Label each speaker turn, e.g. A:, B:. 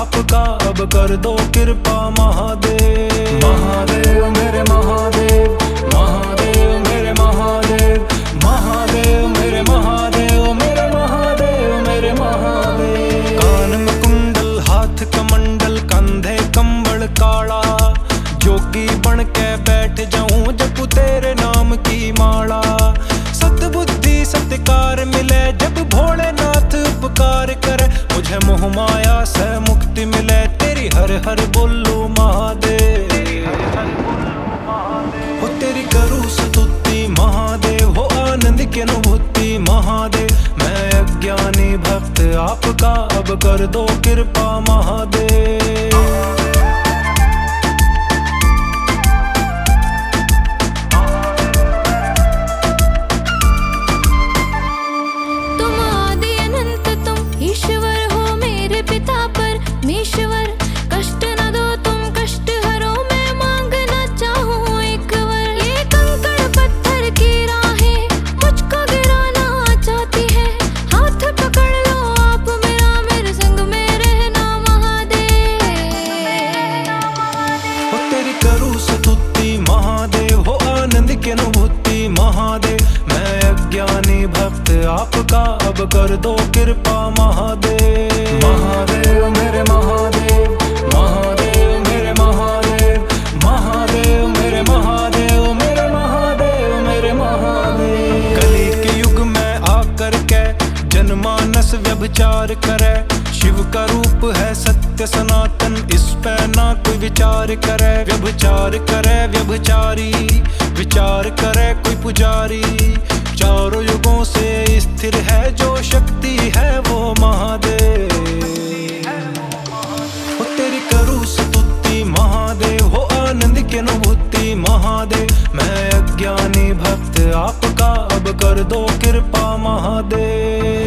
A: आपका अब कर दो कृपा महादेव। महादेव मेरे महादेव, महादेव मेरे महादेव, महादेव मेरे महादेव, मेरे महादेव मेरे महादेव। कान में कुंडल, हाथ कमंडल, कंधे कंबल काला, जोगी बन के बैठ जाऊं जपू तेरे नाम की माला। सतबुद्धि सत्कार मिले जब भोलेनाथ उपकार करे, मुझे मोह माया से मुक्ति मिले तेरी हर हर बोलू महादेव। हो तेरी करूँ स्तुति महादेव, हो आनंद की अनुभूति महादेव। मैं अज्ञानी भक्त आपका अब कर दो कृपा महादेव।
B: ईश्वर हो मेरे पिता परमेश्वर, कष्ट न दो तुम कष्ट हरो, मैं मांगना चाहूँ एक वर। ये कंकड़ पत्थर की राहें मुझको गिराना चाहती है, हाथ पकड़ लो आप मेरा, मेरे संग में रहना महादेव।
A: हो तेरी करूँ स्तुति महादेव, हो आनंद की अनुभूति महादेव। मैं अज्ञानी भक्त आपका अब कर दो कृपा महादेव। महादेव मेरे महादेव, महादेव मेरे महादेव, महादेव मेरे महादेव, मेरे महादेव मेरे महादेव। कली के युग में आकर के जनमानस व्यभिचार करे, शिव का रूप है सत्य सनातन, इस पे ना कोई विचार करे। व्यभिचार करे व्यभिचारी, विचार करे कोई पुजारी, चारों युगों से स्थिर है जो शक्ति है वो महादेव। हो तेरी करूँ स्तुति महादेव, हो आनंद की अनुभूति महादेव। मैं अज्ञानी भक्त आपका अब कर दो कृपा महादेव।